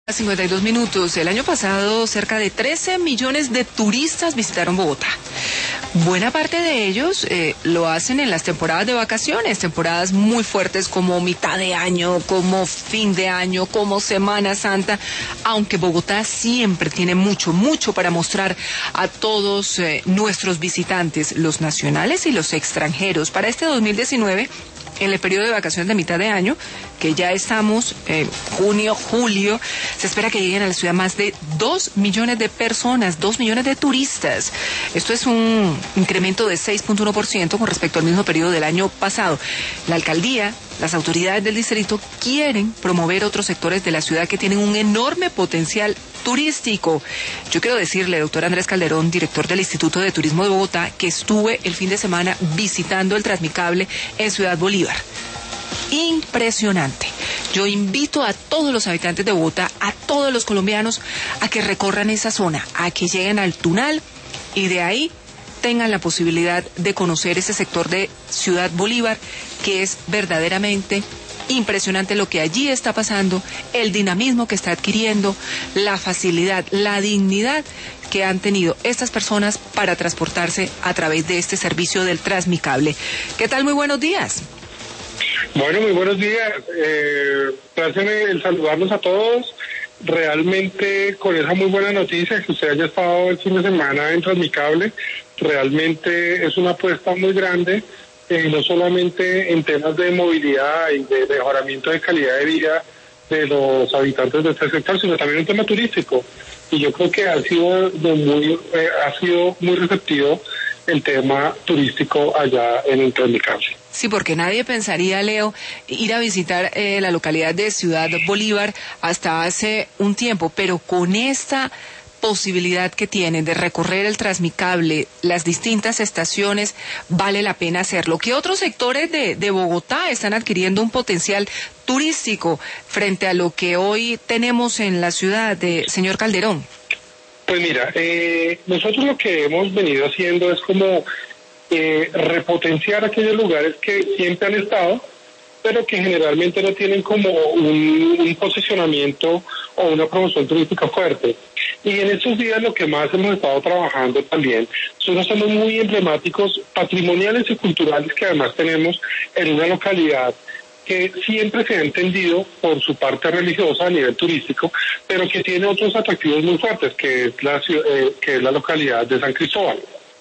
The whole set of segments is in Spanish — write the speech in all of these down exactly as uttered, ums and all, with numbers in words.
cincuenta y dos minutos. El año pasado, cerca de trece millones de turistas visitaron Bogotá. Buena parte de ellos eh, lo hacen en las temporadas de vacaciones, temporadas muy fuertes como mitad de año, como fin de año, como Semana Santa, aunque Bogotá siempre tiene mucho, mucho para mostrar a todos eh, nuestros visitantes, los nacionales y los extranjeros. Para este dos mil diecinueve, en el periodo de vacaciones de mitad de año, que ya estamos en eh, junio, julio, se espera que lleguen a la ciudad más de dos millones de personas, dos millones de turistas. Esto es un incremento de seis punto uno por ciento con respecto al mismo periodo del año pasado. La alcaldía, las autoridades del distrito quieren promover otros sectores de la ciudad que tienen un enorme potencial turístico. Yo quiero decirle, doctor Andrés Calderón, director del Instituto de Turismo de Bogotá, que estuve el fin de semana visitando el Transmicable en Ciudad Bolívar. Impresionante. Yo invito a todos los habitantes de Bogotá, a todos los colombianos, a que recorran esa zona, a que lleguen al Tunal y de ahí tengan la posibilidad de conocer ese sector de Ciudad Bolívar, que es verdaderamente impresionante lo que allí está pasando, el dinamismo que está adquiriendo, la facilidad, la dignidad que han tenido estas personas para transportarse a través de este servicio del Transmicable. ¿Qué tal? Muy buenos días. Bueno, muy buenos días. Eh, placer el saludarlos a todos. Realmente con esa muy buena noticia que usted haya estado el fin de semana en Transmicable, realmente es una apuesta muy grande, eh, no solamente en temas de movilidad y de mejoramiento de calidad de vida de los habitantes de este sector, sino también un tema turístico. Y yo creo que ha sido de muy, eh, ha sido muy receptivo el tema turístico allá en el Transmicable. Sí, porque nadie pensaría, Leo, ir a visitar eh, la localidad de Ciudad Bolívar hasta hace un tiempo, pero con esta posibilidad que tienen de recorrer el Transmicable, las distintas estaciones, vale la pena hacerlo. ¿Qué otros sectores de, de Bogotá están adquiriendo un potencial turístico frente a lo que hoy tenemos en la ciudad, de señor Calderón? Pues mira, eh, nosotros lo que hemos venido haciendo es como eh, repotenciar aquellos lugares que siempre han estado, pero que generalmente no tienen como un, un posicionamiento o una promoción turística fuerte. Y en estos días lo que más hemos estado trabajando también son unos temas muy emblemáticos, patrimoniales y culturales que además tenemos en una localidad que siempre se ha entendido por su parte religiosa a nivel turístico, pero que tiene otros atractivos muy fuertes, que es la, eh, que es la localidad de San Cristóbal.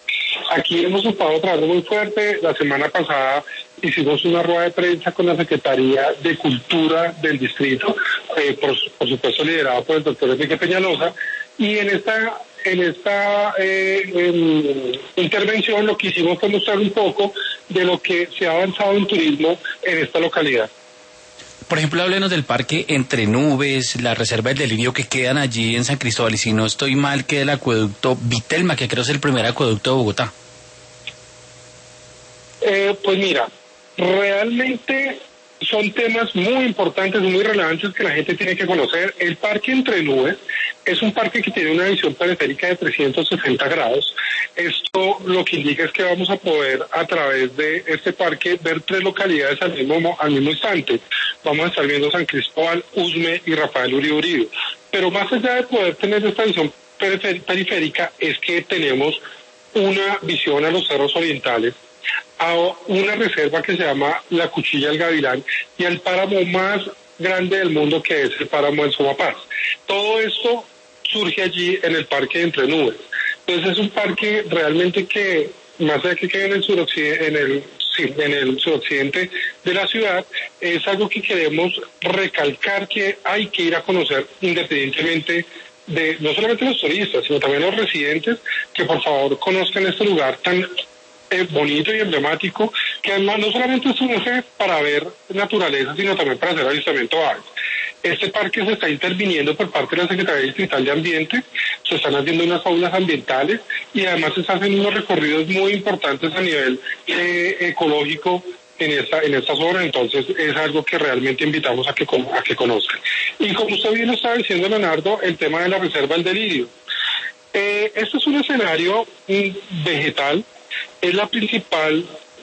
Aquí hemos estado trabajando muy fuerte. La semana pasada hicimos una rueda de prensa con la Secretaría de Cultura del distrito, eh, por, por supuesto liderada por el doctor Enrique Peñalosa, y en esta en esta eh, en, intervención lo que hicimos fue mostrar un poco de lo que se ha avanzado en turismo en esta localidad. Por ejemplo, háblenos del parque Entre Nubes, la reserva del Delirio que quedan allí en San Cristóbal, y si no estoy mal, que el acueducto Vitelma, que creo es el primer acueducto de Bogotá. Eh, pues mira, realmente son temas muy importantes, muy relevantes que la gente tiene que conocer. El parque Entre Nubes es un parque que tiene una visión periférica de trescientos sesenta grados. Esto lo que indica es que vamos a poder a través de este parque ver tres localidades al mismo, al mismo instante. Vamos a estar viendo San Cristóbal, Usme y Rafael Uribe Uribe. Pero más allá de poder tener esta visión periférica, es que tenemos una visión a los cerros orientales, a una reserva que se llama la Cuchilla del Gavilán y al páramo más grande del mundo, que es el páramo del Sumapaz. Todo esto surge allí en el parque Entre Nubes. Entonces es un parque realmente que, más allá de que quede en el suroccidente, en el, sí, en el suroccidente de la ciudad, es algo que queremos recalcar que hay que ir a conocer independientemente de no solamente los turistas, sino también los residentes, que por favor conozcan este lugar tan Eh, bonito y emblemático, que además no solamente es un eje para ver naturaleza, sino también para hacer avistamiento de aves. Este parque se está interviniendo por parte de la Secretaría Distrital de Ambiente, se están haciendo unas aulas ambientales y además se están haciendo unos recorridos muy importantes a nivel eh, ecológico en esta en esta zona. Entonces es algo que realmente invitamos a que, a que conozcan. Y como usted bien lo estaba diciendo, Leonardo, el tema de la Reserva del Delirio. Eh, este es un escenario mm, vegetal. Es la principal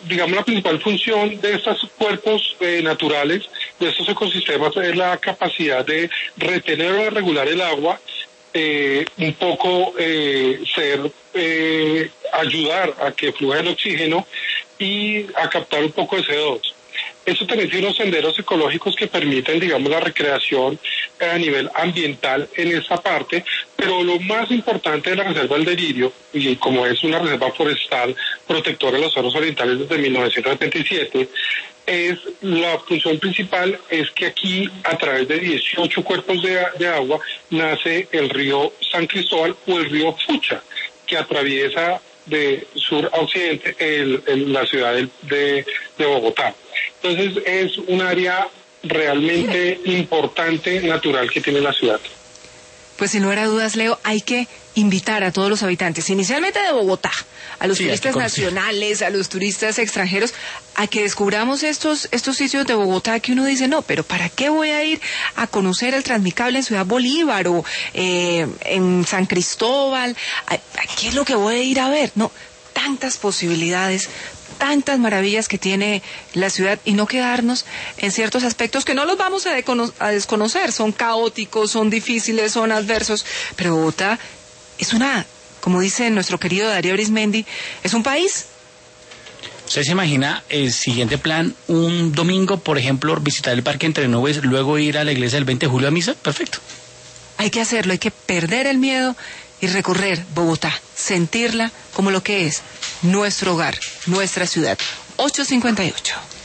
digamos, la principal función de estos cuerpos eh, naturales, de estos ecosistemas, es la capacidad de retener o de regular el agua, eh, un poco eh, ser, eh, ayudar a que fluya el oxígeno y a captar un poco de C O dos. Eso también tiene unos senderos ecológicos que permiten, digamos, la recreación a nivel ambiental en esa parte, pero lo más importante de la Reserva del Delirio, y como es una reserva forestal protectora de los cerros orientales desde mil novecientos setenta y siete, es la función principal es que aquí, a través de dieciocho cuerpos de, de agua, nace el río San Cristóbal o el río Fucha, que atraviesa de sur a occidente el, el, la ciudad de, de, de Bogotá. Entonces es un área realmente importante, natural, que tiene la ciudad. Pues sin lugar a dudas, Leo, hay que invitar a todos los habitantes, inicialmente de Bogotá, a los sí, turistas nacionales, a los turistas extranjeros, a que descubramos estos estos sitios de Bogotá que uno dice, no, pero ¿para qué voy a ir a conocer el Transmicable en Ciudad Bolívar o eh, en San Cristóbal? ¿Qué es lo que voy a ir a ver? No, tantas posibilidades, tantas maravillas que tiene la ciudad y no quedarnos en ciertos aspectos que no los vamos a, a desconocer, son caóticos, son difíciles, son adversos, pero Bogotá es una, como dice nuestro querido Darío Arismendi, es un país. ¿Usted se imagina el siguiente plan, un domingo, por ejemplo, visitar el Parque Entre Nubes, luego ir a la iglesia del veinte de julio a misa? Perfecto. Hay que hacerlo, hay que perder el miedo y recorrer Bogotá, sentirla como lo que es, nuestro hogar, nuestra ciudad. ocho cincuenta y ocho.